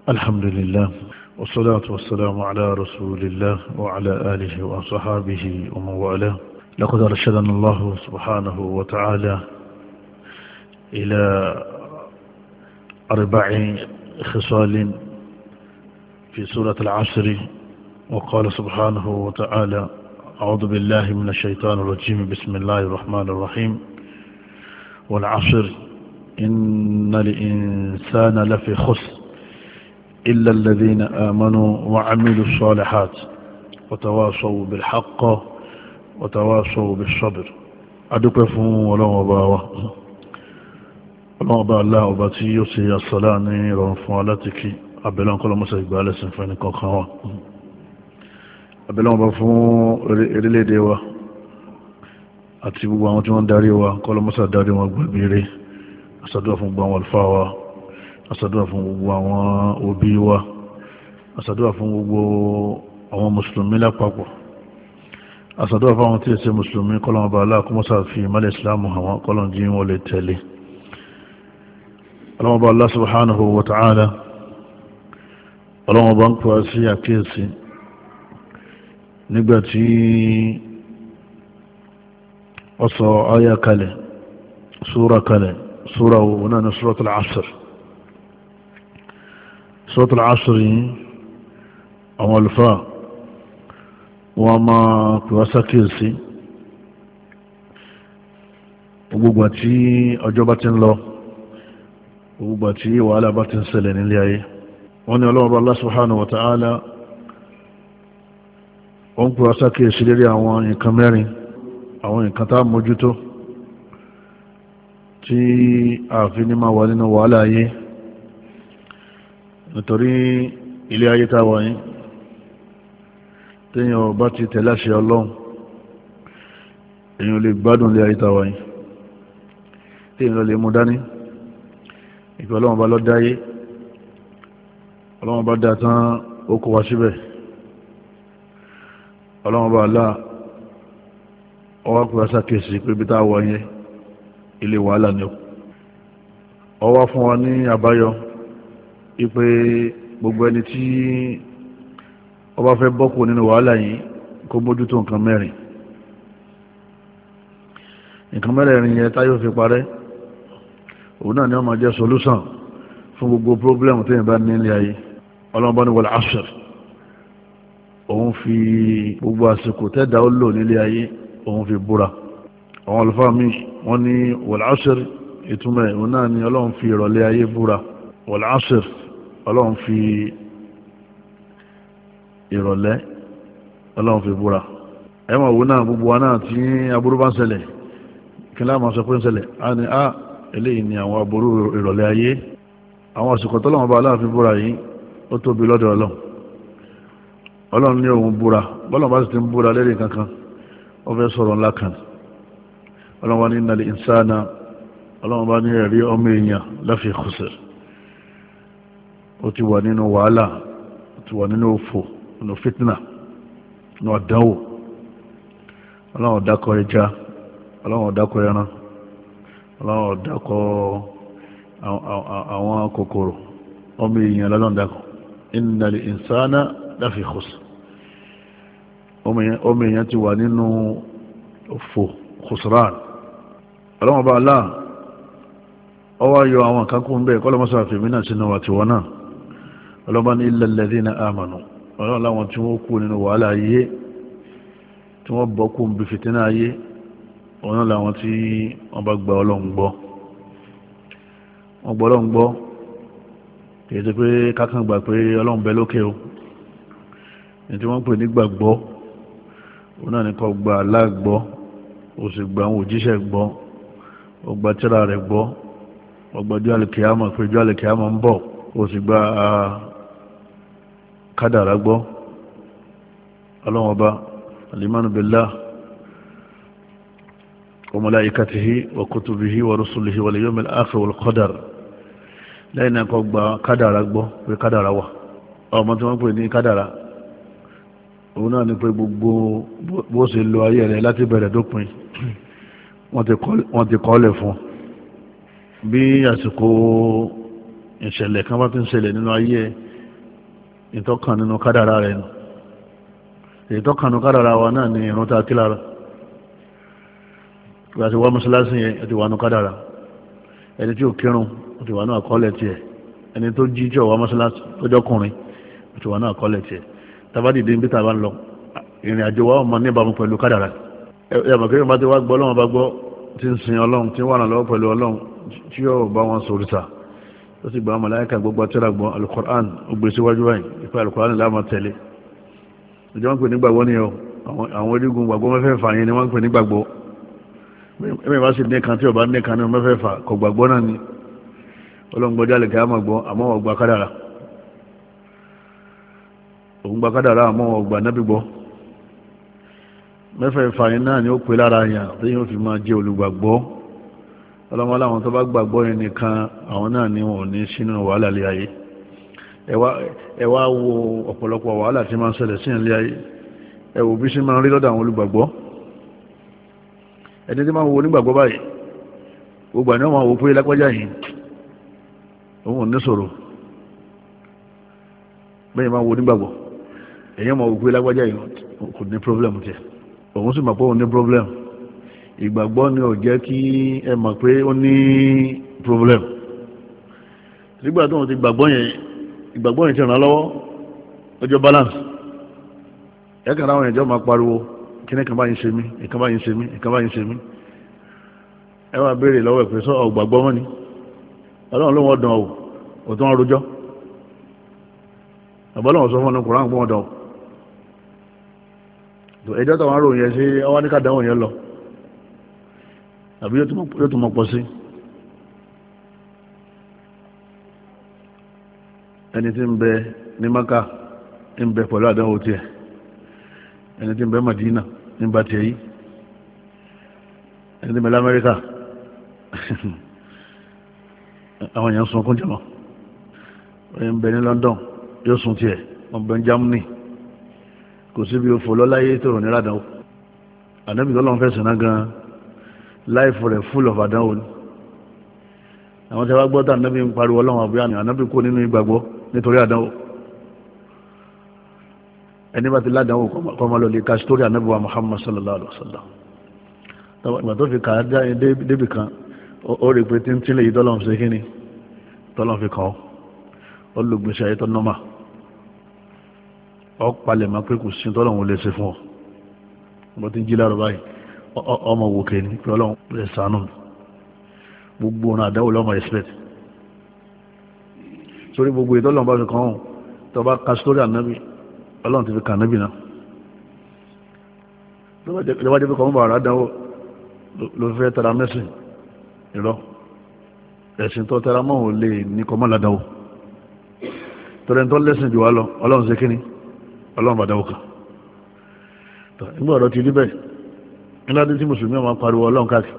الحمد لله والصلاة والسلام على رسول الله وعلى آله وصحابه ومن والاه. لقد أرشدنا الله سبحانه وتعالى إلى 4 خصال في سورة العصر، وقال سبحانه وتعالى: أعوذ بالله من الشيطان الرجيم، بسم الله الرحمن الرحيم. والعصر إن الإنسان لفي خسر إلا الذين آمنوا وعملوا الصالحات وتواصوا بالحق وتواصوا بالصبر. adúpẹ́ fún Ọlọ́run ọba wa, Ọlọ́run ọba Allah, ọba tí yóò ṣe àsàlá ní ìrọ̀rùn fún alátìkí. abẹ́lọ́n kọ́lọ́mọ́sá ìgbà alẹ́sìn fún ẹni kọ̀ọ̀kan wa. abẹ́lọ́n ọba fún orílẹ̀-èdè wa àti gbogbo àwọn tí wọ́n darí wa, kọ́lọ́mọ́sá darí wọn gbàgbére. àsàdúrà fún gbogbo àwọn àlùfáà wa, àsàdúrà fún gbogbo àwọn òbí wa, àsàdúrà fún gbogbo àwọn mùsùlùmí lápapọ̀, àsàdúrà fún àwọn tí ẹ̀sẹ̀ mùsùlùmí. kọ́lọ́n ọba aláàkúmọ́sá fi ìmọ́lẹ̀ ìsìlámù àwọn kọ́lọ́n jí wọ́n lè tẹ̀lé. ọlọ́run ọba Allah subhanahu wa ta'ala, ọlọ́run ọba ń pọ̀ sí àkíyèsí nígbàtí ó sọ ayà kalẹ̀, súra kalẹ̀, súra wọn náà ní suratul Asr. suratul Asr yìí àwọn àlùfáà wọ́n máa pè wá sákíyèsí gbogbo àti ọjọ́ bá ti ń lọ, gbogbo àti wàhálà bá ti ń ṣẹlẹ̀ nílé ayé. wọ́n ní ọlọ́run Allah subhanahu wa ta'ala wọ́n pè wá sákíyèsí lérí àwọn nǹkan mẹ́rin, àwọn nǹkan tá mójútó tí a fi ní máa wà nínú wàhálà ayé. nítorí ilé ayé tá wà yìí, téèyàn bá ti tẹ̀lé àṣẹ Ọlọ́run, èèyàn lè gbádùn ilé ayé tá wà yìí. téèyàn lè mú dání ìpè Ọlọ́run bá lọ dáyé, Ọlọ́run bá dá tán ó kó wa síbẹ̀. Ọlọ́run bá Allah ọwọ́ kúrò sákèsí pé bí tá wà yẹn ilé wàhálà ni ó wá fún wa ní àbáyọ ipe gbogbo ẹni tí ó bá fẹ́ bọ́kù nínú wàhálà yìí kó mójútó nǹkan mẹ́rin. nǹkan mẹ́rin yẹn táyọ̀ fi parẹ́, òun náà ni wọ́n máa jẹ́ solution fún gbogbo problem tó yẹn bá ní ilé ayé. Ọlọ́run bá ní wal asr, òun fi gbogbo àsìkò tẹ́dà ó lò nílé ayé òun fi búra. àwọn àlùfáà mi wọ́n ní wal asr ìtumọ̀ òun náà ni Ọlọ́run fi ìrọ̀lẹ́ ayé búra. wal asr, Ọlọ́run fi ìrọ̀lẹ́ Ọlọ́run fi búra. ẹmọ̀ òun náà gbogbo wa náà tí aburú bá ń ṣẹlẹ̀, kí láàmà sọ pé ń ṣẹlẹ̀ á ní eléyìí ni àwọn aburú ìrọ̀lẹ́ ayé. àwọn àsìkò tọ́lọ́run bá aláàfin búra yìí ó tóbi lọ́dọ̀ Ọlọ́run. Ọlọ́run ní òun búra, bọ́lọ̀ bá sì ti ń búra lẹ́rìí kankan ó fẹ́ sọ̀rọ̀ ńlá kan. Ọlọ́run wá ní innal insana, Ọlọ́run bá ní ẹ̀rí ọmọ èèyàn lafi khusr, ó ti wà nínú wàhálà, ó ti wà nínú òfò, nínú fitna, nínú àdánwò. Ọlọ́run dákọ̀ ẹja, Ọlọ́run dákọ̀ ẹran, Ọlọ́run dákọ̀ àwọn kòkòrò, ọmọ èèyàn lọ́lọ́run dákọ̀. innal insana lafi khusr, ọmọ èèyàn ti wà nínú òfò, khusran. Ọlọ́run bá Allah ọwá yọ àwọn kan kún bẹ́ẹ̀ kọ́lọ́mọ́sá fèmí náà sínú wà tí wọ́n náà. Ọlọ́run bá ní illa alladhina amanu, Ọlọ́run láwọn tí wọ́n kú nínú wàhálà ayé, tí wọ́n bọ́ kú bí fìtínà ayé, Ọlọ́run láwọn tí wọ́n bá gba Ọlọ́run gbọ́. wọ́n gbọ́ Ọlọ́run gbọ́ kìí ṣe pé kákan gbà pé Ọlọ́run bẹ lókè o. ní tí wọ́n pè ní gbàgbọ́ òun náà ní kó gba Allah gbọ́, ó sì gba àwọn òjíṣẹ́ gbọ́, ó gba tírà rẹ̀ gbọ́, ó gba ọjọ́ àlìkìyámà pé ọjọ́ àlìkìyámà ń bọ̀, ó sì gba kádàrá gbọ́. Ọlọ́run ọba al-imanu billah wa malaikatihi wa kutubihi wa rusulihi wal yawmil akhir wal qadar. lẹ́yìn náà kó gba kádàrá gbọ́ pé kádàrá wà. ọmọ tí wọ́n pè ní kádàrá òun náà ni pé gbogbo bó ṣe lo ayé rẹ̀ láti bẹ̀rẹ̀ dópin wọ́n ti kọ́lẹ̀ fún. bí àsìkò ìṣẹ̀lẹ̀ kan bá ti ń ṣẹlẹ̀ nínú ayé ìtọ́kàn nínú kádàrá rẹ̀ nù ìtọ́kàn nínú kádàrá wa náà ni ìrun tá a kí lára ìgbà tí wọ́n mọ́sálásí yẹn ó ti wà nù kádàrá ẹni tí ò kírun ó ti wà nù àkọọ́lẹ̀ tiẹ̀ ẹni tó jí tí ò wá mọ́sálásí tó jọkùnrin ó ti wà nù àkọọ́lẹ̀ tiẹ̀ tabadìdí níbi tá a bá ń lọ ìrìn àjò wa ọmọ níbàámu pẹ̀lú kádàrá ẹ̀yàmọ̀ kí wọ́n bá ti wá gbọ́ ọlọ́run bá gbọ́ tí ń sin ọlọ́run tí wọ́n ràn lọ́wọ́ pẹ̀lú ọlọ́run tí yóò bá wọn sòrìṣà ó sì gba màláíkà gbogbo àtẹ́rà gbọ́ alukur'an ó gbé síwájú wáyé ìpẹ́ alukur'an láàmà tẹ̀lé ìjọ wọn pè ní gbàgbọ́ ni ọ àwọn orígun gbàgbọ́ mẹ́fẹ̀ẹ̀fà yẹn ni wọ́n pè ní gbàgbọ́ ẹ̀mí bá sì nìkan tí ọba nìkan ní mẹ́fẹ̀ẹ̀fà kò gbàgbọ́ náà ni ọlọ́run gbọ́jà lè káyà máa gbọ́ àmọ́ wọ́n gba kádàrà òun gba kádàrà àmọ́ wọ́n gba nábì gbọ́ mẹ́fẹ̀ẹ̀fà yẹn náà ni ó pè lára yàn tí yóò fi máa jẹ́ olùgbàgbọ́ ọlọ́mọ aláwọn tó bá gbàgbọ́ yẹn nìkan àwọn náà ni wọn ò ní sínú wàhálà lé ayé ẹ wá wo ọ̀pọ̀lọpọ̀ wàhálà tí máa ń ṣẹlẹ̀ sí ilé ayé ẹ wò bí sí máa ń rí lọ́dọ̀ àwọn olùgbàgbọ́ ẹni tí máa ń wo onígbàgbọ́ báyìí gbogbo àná máa wò pé lápájá yìí òun ò ní sọ̀rọ̀ bẹ́ẹ̀ máa wo onígbàgbọ́ èyàn máa wò pé lápájá yìí kò ní problem tiẹ̀ òun sì máa pé òun ní problem ìgbàgbọ́ ni ò jẹ́ kí ẹ mọ̀ pé ó ní problem nígbà tó wọ́n ti gbàgbọ́ yẹn ìgbàgbọ́ yẹn ti ràn án lọ́wọ́ ọjọ́ balance ẹ̀kan láwọn ẹ̀jọ́ máa pariwo kí ní kan báyìí ṣe mí ìkan báyìí ṣe mí ìkan báyìí ṣe mí ẹ wá béèrè lọ́wọ́ ẹ̀ pé sọ ọ̀gbàgbọ́ mọ́ ni ọlọ́run ló wọ́n dán o ò tó ń rojọ́ àbọ́lọ́wọ́ sọ fún ọ̀nà kùrán pé wọ́n dán o ẹjọ́ tó wọn rò yẹn sí ọwọ́ ní ká dáhùn yẹn lọ àbí yóò tún mọ̀ pọ̀ sí ẹni tí ń bẹ ní Maka ń bẹ pẹ̀lú àdánwò tiẹ̀ ẹni tí ń bẹ Madina ń bá tiẹ̀ yìí ẹni tí ń bẹ l'Amẹ́ríkà àwọn èèyàn sunkún jẹmọ́ ẹni ń bẹ ní London yóò sun tiẹ̀ wọ́n bẹ ní Germany kò síbi òfò lọ́láyé tó rò ní ládàá ànábì tọ́lọ́run fẹ́ sìn náà gan-an láìfò rẹ̀ full of àdánwò ni àwọn tí wọ́n gbọ́ tà ànábì ń pariwo ọlọ́run àbúyá ni ànábì kó nínú ìgbàgbọ́ nítorí àdánwò ẹni bá ti ládánwò kọ́ máa lọ lè ka sítórí ànábì wa Muhammad sallallahu alaihi wa sallam ìgbà tó fi kà á débì kan ó rí pé tí lè yí tọ́lọ́run ṣe kí ni tọ́lọ́run fi kàn ó lò gbèsè ayé tó nọ́mà ọ palẹ̀ máa pé kò sí tọ́lọ́run lè ṣe fún ọ bó ti jí láàrọ̀ báyìí ọmọ wòkè ní pé ọlọ́run lè sànú gbogbo ọ̀nà àdáwò lọ́mọ respect sórí gbogbo ìtọ́lọ́run bá fi kàn án tó bá ka sórí ànábì ọlọ́run ti fi kà ànábì náà lọ́wọ́ jẹ́ pé kọ́ mọ́ bàrà àdáwò ló fẹ́ tara mẹ́sìn ìrọ́ ẹ̀sìn tó tara mọ́ ò lè ní kọ́ mọ́ ládàwò tọ́lẹ̀ tó lẹ́sìn jù wá lọ ọlọ́run ṣe kíní ọlọ́run bàdáwò kan nígbà ọ̀rọ̀ ti rí bẹ́ẹ̀ níládé tí mùsùlùmí ọmọ pariwo ọlọ́run káàkiri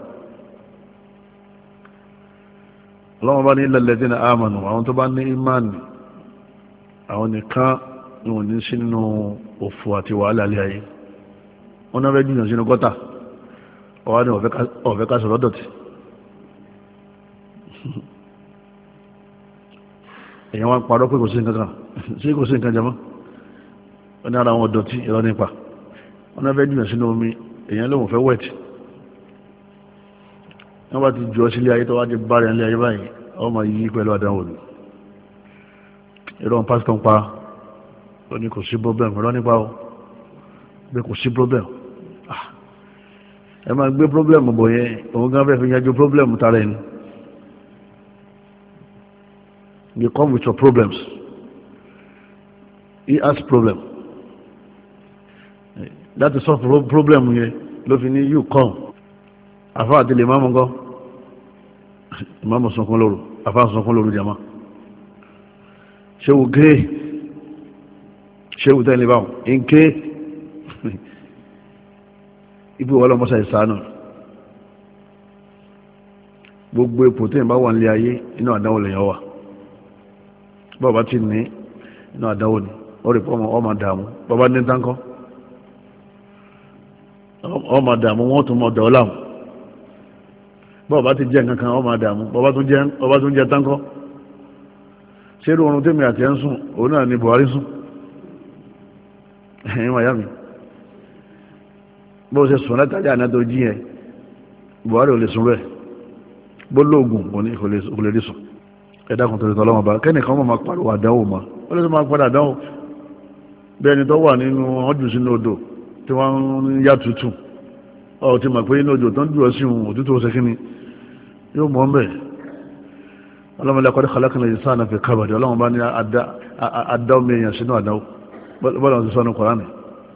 ọlọ́run bá ní illal ladhina amanu àwọn tó bá ní ìmánì àwọn nìkan ni wọ́n ní sínú òfò àti wàhálà alẹ́ ayé wọ́n náà fẹ́ jùlọ sínú gọ́tà ọwá ní ọ̀fẹ́ ká sọ̀rọ̀ dọ̀tí èyàn wá parọ́ pé kò sí nǹkan kan sí kò sí nǹkan jẹmọ́ wọ́n ní ara wọn dọ̀tí ìrọ́ nípa wọ́n náà fẹ́ jùlọ sínú omi èyàn lóhùn fẹ́ wẹ̀tì wọ́n bá ti jù ọ sílé ayé tó wá ti bá rẹ̀ nílé ayé báyìí ọ ma yí pẹ̀lú àdánwò ni ìrọ̀ pásítọ̀ ń pa ó ní kò sí problem ìrọ̀ nípa ó pé kò sí problem ẹ máa gbé problem bọ̀ yẹn òun gan fẹ́ fi yanjú problem tara ẹni you come with your problems he has problem láti solve problem yẹn ló fi ní you come àfáà àti lè máa mọ́ gọ́ ìmáàmù sunkún lóru àfáà sunkún lóru jama ṣéwù gé ṣéwù tẹ́lẹ̀ báwọn ń ké ibi wọ́n lọ́mọ́sá ìsánù gbogbo ipò tí ìbá wà nílé ayé inú àdánwò lèyàn wà bọ́ọ̀bá ti ní inú àdánwò ni ó rí pọ́ ọmọ dààmú bọ́ọ̀bá ní tánkọ́ ọmọ dààmú wọ́n tún mọ̀ dọ̀ láàmú bọ́ọ̀bá ti jẹ́ nǹkan kan ọmọ dààmú bọ́ọ̀bá tún jẹ́ tánkọ́ ṣé irú oorun tèmi àti ẹ̀ ń sùn òun náà ni Buhari sùn ẹ̀yìn miami bó ṣe sùn látàrí àná tó jí yẹn Buhari ò lè sùn rẹ̀ bó lóògùn kò ní kò lè rí sùn ẹ̀dá kan tó lè tọ́lọ́mọ bá kẹ́nìkan mọ̀ máa pariwo àdánwò ma ó lè tó máa padà àdánwò bí ẹni tó wà nínú ọjọ́ sínú odò tí wọ́n ń yá tutù ọ̀ ti mọ̀ pé inú odò tó ń dúró sí òun òtútù ọ̀sẹ̀ kínní yóò mọ̀ ń bẹ̀ ọlọ́mọdé akọ́dé khalaqna al-insana fi kabad ọlọ́mọ bá ní adá omi èèyàn sínú àdáwò bọ́lá ti sọ́nù Kùránì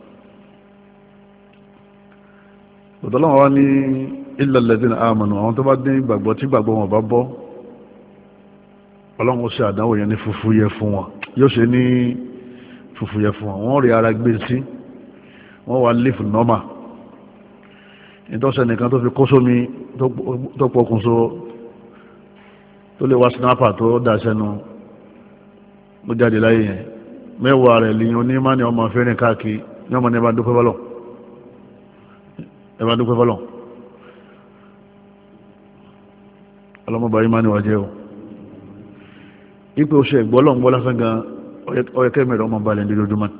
ọlọ́mọ wá ní illa alladhina amanu àwọn tó bá dín ìgbàgbọ́ tí ìgbàgbọ́ wọn bá bọ́ ọlọ́mọ ṣe àdáwò yẹn ní fúfúyẹ́ fún wọn yóò ṣe ní fúfúyẹ́ fún wọn wọ́n rí ara gbé sí wọ́n wá lífù nọ́mà ìtọ́sẹ̀ nìkan tó fi kó sómi tó pọkùn so tó lè wá sinapa tó dà sẹ́nu ó jáde láyé yẹn mẹ́wàá rẹ̀ lèyìn onímọ̀ ni ọmọ fẹ́rìn káàkiri ní ọmọ ní ẹbá dúpẹ́ fọ́lọ̀ ọlọ́mọba yìí máa ní wàjẹ́ o ipò oṣù ẹ̀gbọ́lọ̀ ń gbọ́ lásán gan ọyẹ́kẹ́ mẹ́rẹ̀ ọmọ balẹ̀ ní lójúmọ́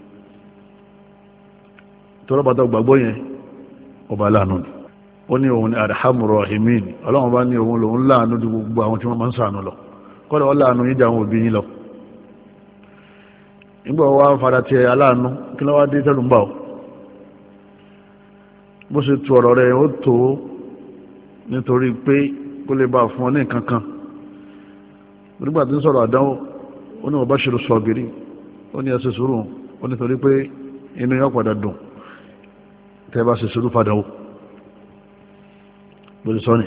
tọ́rọ bàtà gbàgbọ́ yẹn ọba aláàánú ni ó ní òun ni arhamur rahimin ọlọ́run bá ní òun lòun láàánú ju gbogbo àwọn tí wọ́n máa ń ṣàánú lọ kọ́dọ̀ wọ́n láàánú yíjà àwọn òbí yín lọ nígbà wá fara ti aláàánú kí ló wá dé tẹ́lù ń bà ó bó ṣe tu ọ̀rọ̀ rẹ̀ ó tó nítorí pé kó lè bá fún ọ ní nǹkan kan nígbà tí ń sọ̀rọ̀ àdánwò ó ní wa bashiru sabirin ó ní ẹsẹ̀ sùúrù ó nítorí pé inú yóò padà dùn tẹ́ bá ṣe sùúrù padà ó lórí sọ́ni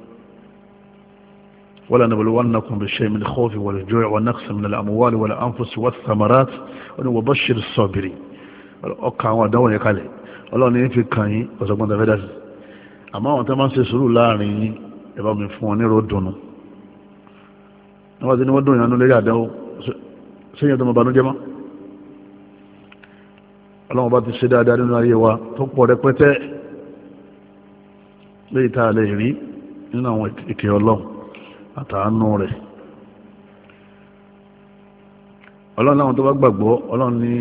wala nabluwannakum bishay'in min al-khawfi wal-ju'i wa naqsin min al-amwali wal-anfusi wath-thamarat ó ní wa bashiru sabirin ọkà àwọn àdánwò yẹn kalẹ̀ ọlọ́run ní fi kàn yín ọ̀sọ̀gbọ́n tẹ́fẹ́ dá sí àmọ́ àwọn tẹ́ máa ń ṣe sùúrù láàrin yín ẹ bá mi fún wọn ní ròdùnú wọ́n ti ní wọ́n dùn ìyànú lérí àdánwò síyàn tó mọ̀ bànújẹ́ mọ́ ọlọ́run bá ti ṣe dáadáa nínú ayé wa tó pọ̀ rẹpẹtẹ léyìí tá a lè rí nínú àwọn ìkẹ́ ọlọ́run àtàánú rẹ̀ ọlọ́run láwọn tó bá gbàgbọ́ ọlọ́run ní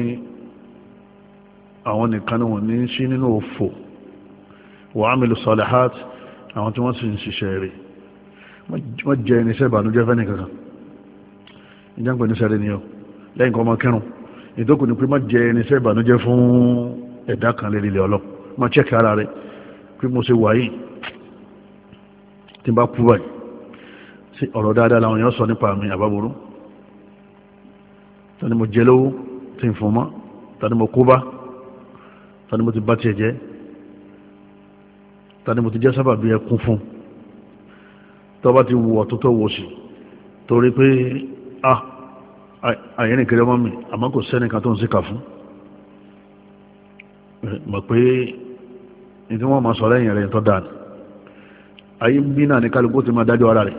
àwọn nìkan ni wọ́n ní sí nínú òfò wa amilu salihat àwọn tí wọ́n sì ń ṣiṣẹ́ rẹ̀ wọ́n jẹ́ irinṣẹ́ ìbànújẹ́ fẹ́ nìkankan ìjàngbẹ̀ ní sẹ́rẹ̀ ni ọ lẹ́yìn kan ọmọ kẹrùn ìdókù ní pé má jẹ́ irinṣẹ́ ìbànújẹ́ fún ẹ̀dá kan lérí ilẹ̀ ọlọ́ má chẹ́kì ara rẹ̀ pé mo ṣe wà yìí tí n bá kú báyìí sí ọ̀rọ̀ dáadáa làwọn èèyàn sọ nípa mi àbábúrú tani mo jẹ lówó tí n fún mọ́ tani mo kú bá tani mo ti bá tiẹ̀ jẹ́ tani mo ti jẹ́ sábà bí ẹkún fún tọ́ba ti wù ọ̀tún tó wò sí torí pé àyẹ̀rìn kiri ọmọ mi àmọ́ kò sẹ́nìkan tó ń síkà fún mọ̀ pé ní tí wọ́n máa sọ lẹ́yìn rẹ̀ tó dáa ayé bí náà ní kálukú ti máa dájọ́ ara rẹ̀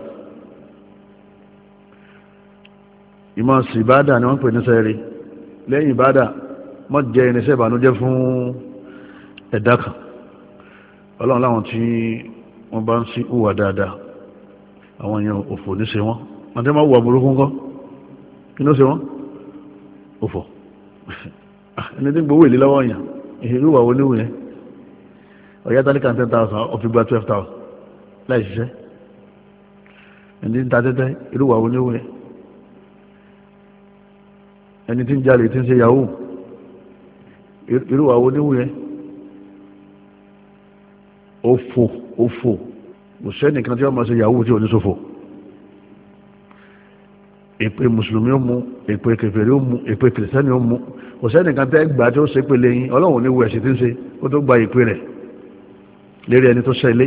ìmọ̀ sí ìbádà ni wọ́n pè ní sẹ́ẹ̀rẹ̀ lẹ́yìn ìbádà mọ́ jẹ́ irinṣẹ́ ìbànújẹ́ fún ẹ̀dá kan ọlọ́run láwọn tí wọ́n bá ń sí hùwà dáadáa àwọn èèyàn òfò ní ṣe wọ́n àti máa wùwà burúkú ńkọ́ kí ló ṣe wọ́n òfò ẹni tí ń gbowó èlé lọ́wọ́ èèyàn ìrúwà wo níwò yẹn ọ̀yá tálíkà 10,000 ó fi gba 12,000 láì ṣiṣẹ́ ẹni tí ń ta tẹ́tẹ́ ìrúwà wo níwò yẹn ẹni tí ń jalè tí ń ṣe yahoo ìrúwà wo níwò yẹn òfò kò sẹ́nìkan tí wọ́n máa ṣe yahoo tí ò ní ṣòfò èpè mùsùlùmí ó mú èpè kèfèrí ó mú èpè kìrìsìtẹ́nì ó mú kò sẹ́nìkan tẹ́ gbà tí ó ṣe pé lẹ́yìn ọlọ́run ní wo ẹ̀sìn tí ń ṣe ó tó gba èpè rẹ̀ lérí ẹni tó ṣẹlẹ̀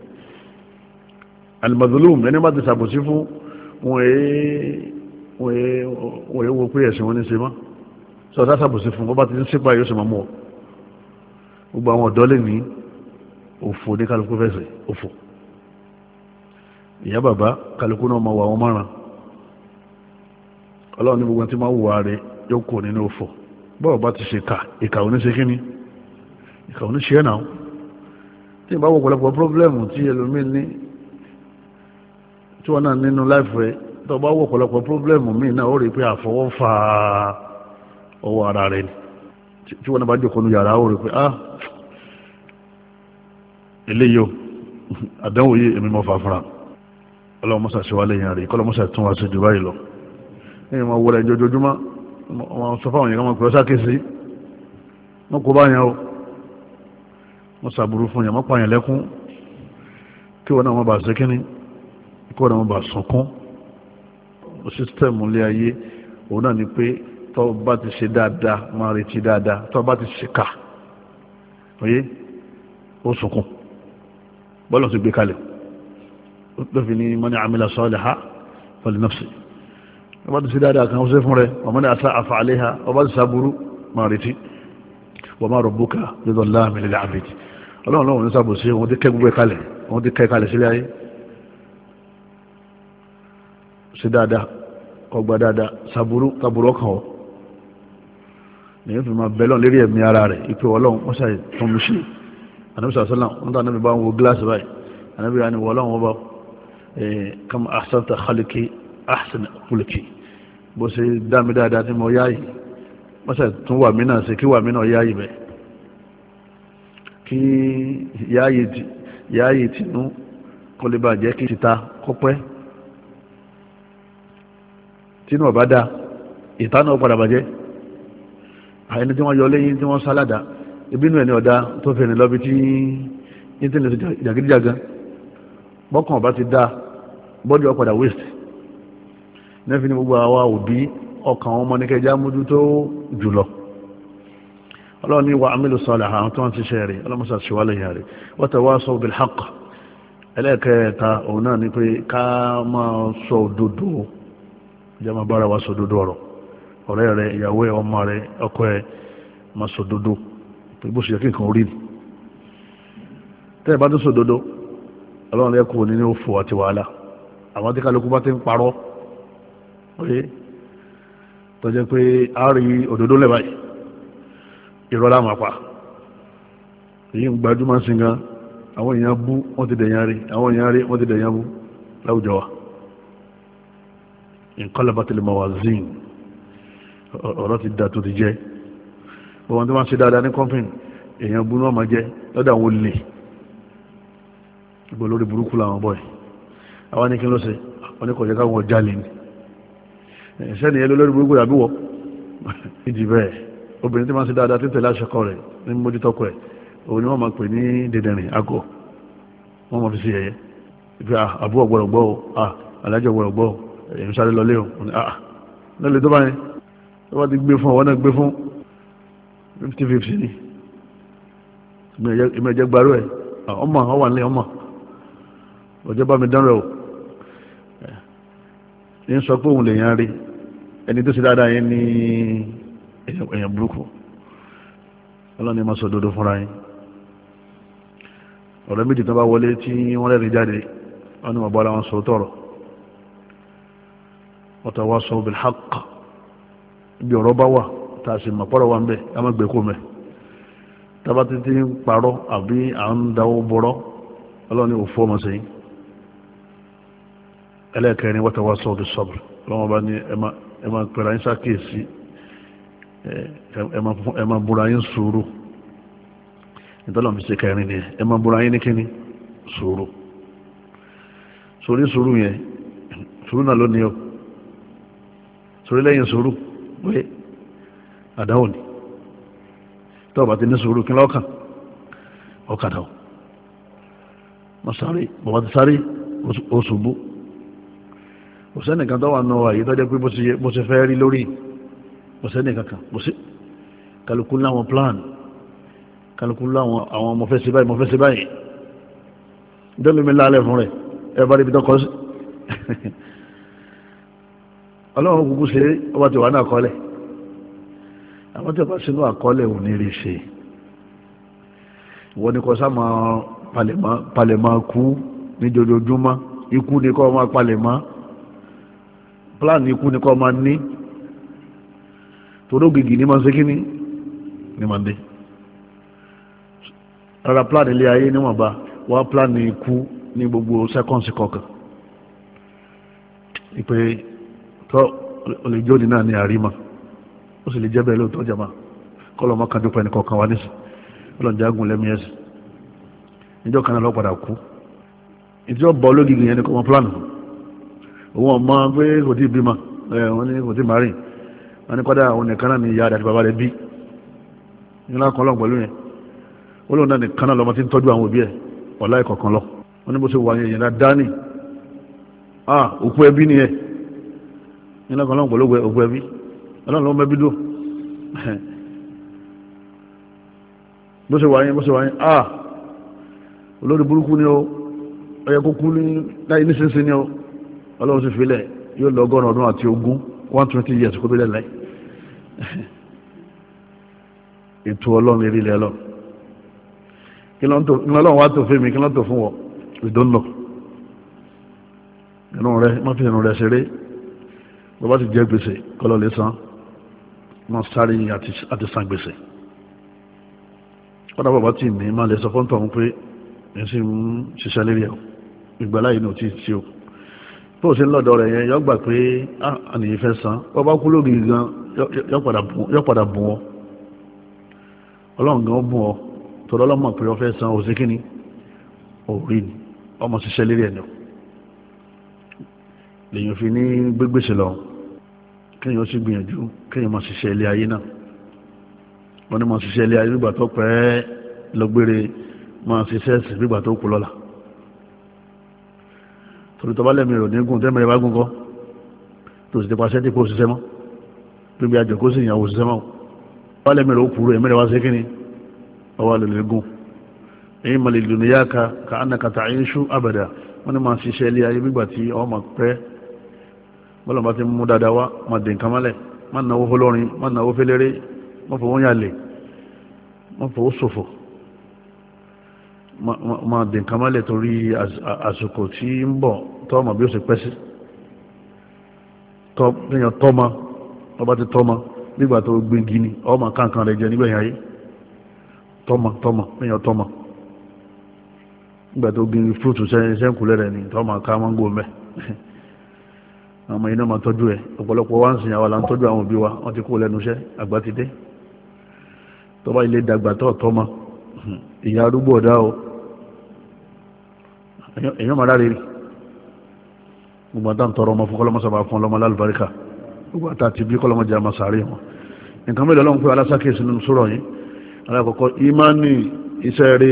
alimadulum ẹni bá ti ṣàbòsí fún wọn èé wo pé ẹ̀sìn wọn ní ṣe mọ́ sọ ọ̀dá ṣàbòsí fún wọn bá ti ń ṣípa yóò ṣe máa mú ọ gbogbo àwọn ọ̀dọ́ lè ní òfò ní kálukú fẹsẹ̀ òfò ìyá bàbá kálukú náà máa wà wọn márùn ọlọ́run ní gbogbo tí máa wùwà rẹ̀ yóò kò nínú òfò bọ́ọ̀ bá ti ṣe ìkà òní ṣe kíní ìkà òní ṣe ẹ̀nà tí ìbá wọ pọ̀lọpọ̀ pọ́blẹ́mù tí ẹlòmí ní tí wọ́n náà nínú láìfẹ́ tó bá wọ pọ̀lọpọ̀ pọ́blẹ́mù míì náà ó rí pé àfọwọ́fà ọwọ́ ara rẹ̀ ni tí wọ́n náà bá jókòó ní yàrá ó rí pé eléyìí àdánwò yìí èmi mọ́ fàáfàá ọlọ́run mọ́sà sí wa lẹ́yìn rẹ̀ kọ́lọ́ mọ́sà tún wa sí jù báyìí lọ ní ìmọ̀ wọlé ìjọjọjúmọ́ wọn sọ fáwọn yẹn wọn pè ọ́ sákèsí wọn kò bá yẹn o wọn sàbúrú fún yẹn wọn pa yẹn lẹ́kún kí wọn náà wọn bá ṣe kínní kí wọn náà wọn bá sunkún sísítẹ́ẹ̀mù ilé ayé òun náà ni pé tọ́ bá ti ṣe dáadáa máa retí dáadáa tọ́ bá ti ṣe kà oyé ó sunkún bọ́lá ti gbé kalẹ̀ lọ́fi ní man amila salihan fali nafsi ọba ti ṣe dáadáa kan ó ṣe fún rẹ̀ wa man asa'a fa alayha ọba ti sábúrú máa retí wa ma rabbuka bi dhallamin lil abid ọlọ́run ní sábò sí wọn ti kẹ́ gbogbo kalẹ̀ wọn ti kẹ́ kalẹ̀ sílé ayé ṣe dáadáa kọgbà dáadáa sábúrú kábúrú ọkàn ọ nìyẹn fi máa bẹ́lọ̀ lérí ẹ̀mí ara rẹ̀ ìpè ọlọ́run wọ́n ṣàì tún mú ṣe ànábì sàlá wọn tó ànábì bá ń wo gíláàsì báyìí ànábì wà ní wọ́lọ́run wọn bá kama ahsanta khalqi ahsan khuluqi bó ṣe dá mi dáadáa tí mo yáyì wọ́n ṣàì tún wà mí náà ṣe kí wà mí náà yáyì bẹ́ẹ̀ kí yáyì tìǹú kó lè bàjẹ́ kí tìta kọ́pẹ́ tínú ọ̀bá dá ìtánà ọ̀padà bàjẹ́ àyẹni tí wọ́n yọ lẹ́yìn tí wọ́n sálàdà ìbínú ẹni ọ̀dá tó fẹ́ni lọ́bí tí íńtánẹ̀tì jàgídíjàgan bọ́kàn ọ̀bá ti dá bọ́dí ọ̀padà waste nẹ́fì ní gbogbo àwa òbí ọkàn ọmọ ní kẹjá mójú tó jùlọ ọlọ́run ní wa amilu salih àwọn tó wọ́n ti ṣe rẹ̀ ọlọ́mọsà ṣíwálẹ̀ yà rẹ̀ wa tawasaw bil haqq ẹlẹ́ẹ̀kẹta òun náà ni pé ká máa sọ òdodo jama bára wa sọ òdodo ọ̀rọ̀ ọ̀rẹ́ rẹ̀ ìyàwó ẹ̀ ọmọ rẹ̀ ọkọ ẹ̀ ma sọ òdodo pé bó ṣe yẹ kí nǹkan orí ni tẹ́ ẹ̀ bá tó sọ òdodo ọlọ́run rẹ̀ kò ní ní òfò àti wàhálà àwọn tí kálukú bá ti ń parọ́ oye tó jẹ́ pé a rí òdodo lẹ́bàáyì ìrọ́lá máa pa èyí ń gbajúmọ̀ sí gan àwọn èèyàn bú wọ́n ti dẹ̀yàn rí àwọn èèyàn rí wọ́n ti dẹ̀yàn bú láwùjọ wa inqalabatil mawazin ọ̀rọ̀ ti dá tó ti jẹ́ wọ́n tí wọ́n ṣe dáadáa ní kọ́mpìn èèyàn bú náà máa jẹ́ lọ́dọ̀ àwọn olè gbọ́ lórí burúkú làwọn bọ́ẹ̀ àwọn ní kí ló ṣe wọ́n ní kò jẹ́ káwọn jalè ní ṣẹ́ni ẹlò lórí burúkú àbí wọ́ ìdí bẹ́ẹ̀ obìnrin tí wọ́n ṣe dáadáa tí tẹ̀lé aṣọkọ rẹ̀ ní mójútọ́kọ ẹ̀ òun ni wọ́n máa pè ní dẹ̀dẹ̀rìn àgọ́ wọ́n máa fi sí ẹ̀yẹ ìfẹ́ àbúrò gbọ́dọ̀ gbọ́ alájọ gbọ́dọ̀ gbọ́ èyí sáré lọ léhùn lọ́lẹ̀ tó bá yẹn tó bá ti gbé fún ọwọ́ náà gbé fún 50-50 ní ìmẹ̀jẹ̀ gbarú ẹ̀ ọmọ ọwà nílé ọmọ ọjọ́ bá mi dánrẹ̀ ò ní sọ pé òun lè yàn rí ẹni tó sì dáadáa yẹn ní èèyàn burúkú ọlọ́ni ma sọ dodo fúnra yín ọ̀rẹ́ méjì tó bá wọlé tí wọ́n rẹ̀ rí jáde wọ́n ni wọ́n bọ́ ara wọn sọ tọ̀rọ̀ watawasaw bil haqq bí ọ̀rọ̀ bá wà tá a sì mọ̀ pọ́rọ̀ wà ń bẹ̀ ká má gbé kó mẹ́ tábà títí ń parọ́ àbí à ń dáwó bọ́rọ́ ọlọ́ni òfò ọmọ sẹ́yìn ẹlẹ́ẹ̀kẹrin watawasaw bis sabr ọlọ́wọ́n bá ní ẹ máa pẹ̀lú ayé sákèsí ẹ máa búra yín sùúrù ìtọ́lọ̀ fi ṣe kẹrin ni ẹ máa búra yín ní kíní sùúrù sùúrù yẹn sùúrù náà lónìí o sórí lẹ́yìn sùúrù pé àdáwò ní tó bá ti ní sùúrù kí lọ́kàn ọkàdáwò wọ́n sáré bọ̀bá ti sáré oṣùgbó kò sẹ́nìkan tó wà náà wà yìí tó jẹ́ pé bó ṣe fẹ́ rí lórí kò sẹ́nìkan kan kò sí kálukú láwọn plan kálukú láwọn àwọn mọ̀fẹ́ sí báyìí dẹ́lùmí lálẹ́ fún rẹ̀ ẹ bá rí ibi tó kọ́ sí ọlọ́run kúkú ṣe ọba tí wà náà kọ́lẹ̀ àwọn tí ọba sínú àkọọ́lẹ̀ ò ní rí ṣe ìwọ ni kò sá máa palẹ̀mọ́ kú ní jojoojúmọ́ ikú ni kò máa palẹ̀mọ́ plan ikú ni kò máa ní torí ògìgì ní máa ń ṣe kíní ní máa ń dé rárá plan ilé ayé níwọ̀nba wá plan ikú ní gbogbo sẹ́kọ̀nsì kọ̀ọ̀kan ìpè tọ́ olè jóni náà ní àríma ó sì lè jẹ́ bẹ́ẹ̀ lóòótọ́ jama kọ́lọ̀ mọ́ kan dúpẹ́ nìkan kan wá nísì ọlọ́njẹ́ agun lẹ́mí ẹ̀sì níjọ́ kan náà lọ́ padà kú ìjọ bọ́ lógìgì yẹn ní kọ́mọ pílánù òun ọmọ pé kò tí ì bímọ wọ́n ní kò tí ì márìn wọ́n ní kọ́dà òun nìkan náà ní ìyá àti bàbá rẹ̀ bí nílá kan lọ́n pẹ̀lú yẹn ó lóun náà nìkan náà lọ́mọ tí ń tọ́jú àwọn òbí ẹ̀ ọ̀la ìkọ̀kan lọ wọ́n ní bó ṣe wà yẹn yẹn dání òkú ẹbí nìyẹn nílá kan lọ́n pẹ̀lú òkú ẹbí ọlọ́run ló mẹ́bí dò bó ṣe wà yẹn olórí burúkú ni ó ọyẹ kó kú ní láyé nísinsìnyí ni ó ọlọ́run sì filẹ̀ yóò lọ 100 ọdún àti 120 years kó tó lẹ̀ láì ètò ọlọ́run lérí ilẹ̀ ọlọ́run kí lọ́lọ́run wá tó fẹ́ mi kí lọ́n tó fún wọ ìdónlọ inú rẹ má fi inú rẹ ṣeré bó bá ti jẹ gbèsè kọ́lọ́ lè san má sáré àti san gbèsè kọ́dà bàbá tí ní má lè sọ fọ́ntọ̀ ọ̀hún pé ẹ̀ sì ń ṣiṣẹ́ lérí ẹ̀ ìgbàlá yìí ní òtí tí ó bó ṣe ń lọ́dọ̀ rẹ̀ yẹn yọ gbà pé àníyí fẹ́ san wọ́n bá kú lórí gan yọ padà bùn ọ ọlọ́run gan bùn ọ tọ́lọ́ ọlọ́mọ pé wọ́n fẹ́ san òsì kíní òrí ni ọmọ ṣiṣẹ́ lérí ẹ̀ lọ lèyìn fi ní gbégbèsè lọ kéèyàn ó sì gbìyànjú kéèyàn máa ṣiṣẹ́ ilé ayé náà wọ́n ní máa ṣiṣẹ́ ilé ayé nígbà tó pẹ́ lọ́gbére máa ṣiṣẹ́ ẹ̀sìn nígbà tó kú lọ́la torí tọ́ba lẹ́mí rò ní gùn tẹ́mẹ̀rẹ̀ bá gùn kọ́ tó sì ti paṣẹ́ tí kò ṣiṣẹ́ mọ́ níbi àjọ kó sì ìyàwó ṣiṣẹ́ mọ́ tọ́ba lẹ́mí rò ó kúrò ẹ̀mẹ́rẹ̀ wá sí kíni ọwọ́ lè gùn èyí mọ̀lẹ̀ dùnìyà ka annaka ta'ishu abada wọ́n ní máa ṣiṣẹ́ ilé ayé nígbà tí ọ máa pẹ́ bọ́lá bá ti mú dáadáa wá máa dè nǹkan mọ́lẹ̀ máa náwó fọlọ́rin máa náwó fẹ́lẹ́rẹ́ máa fọwọ́ yàlẹ̀ máa fọwọ́ ṣòfò máa dè nǹkan mọ́lẹ̀ torí àsìkò tí ń bọ̀ tọ́ọ̀mà bí ó sì pẹ́ sí tọ́ọ̀mà tọ́ọ̀mà ọba ti tọ́ọ̀mà nígbà tó gbé gini ọmọ kankan rẹ̀ jẹ nígbẹ̀yìn ayé tọ́ọ̀mà níyàn tọ́ọ̀mà nígbà tó gbé fúrúùtù sẹ́ńkùlẹ̀ rẹ̀ ni tọ́ọ̀mà ká máńgò mẹ́ àwọn iná máa tọ́jú ẹ̀ ọ̀pọ̀lọpọ̀ wá ń sìn àwọn là ń tọ́jú àwọn òbí wa wọ́n ti kú lẹ́nu iṣẹ́ àgbà ti dé tọ́ba ilé dàgbà tọ́ọ̀tọ́ọ̀mà ìyá arúgbó ọ̀dá o èyàn máa ráre rí gbogbo àtà ń tọrọ ọmọ fún kọlọmọsàbà fún ọlọmọ lálùbáríkà gbogbo àtà ti bí kọlọmọjà máa sàárè wọn nǹkan mẹ́lẹ̀ ọlọ́run pé alásákèsí nínú sọ̀rọ̀ yìí alákọ̀ọ́kọ́ ìmánì iṣẹ́ rí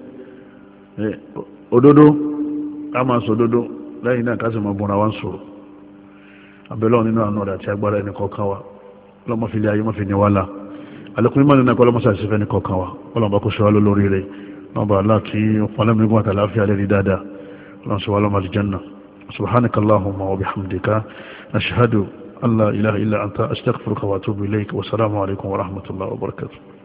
òdodo ká máa sọ òdodo lẹ́yìn náà ká sì máa bùnra wá ń sọ̀rọ̀ abẹ́lọ́ nínú àánú rẹ̀ àti agbára ẹni kọ̀ọ̀kan wa ọlọ́mọ fi lé ayé mọ́fi ní wàhálà alẹ́kùn ìmánì náà kọlọmọsàṣẹ́fẹ́ ní kọ̀ọ̀kan wa ọlọ́mọ kó ṣe wá lórí rẹ̀ نبا الله كي وقلمني وتلافي على ردادا اللهم صل على الجنة سبحانك اللهم وبحمدك نشهد أن لا إله إلا أنت أستغفرك وأتوب إليك والسلام عليكم ورحمة الله وبركاته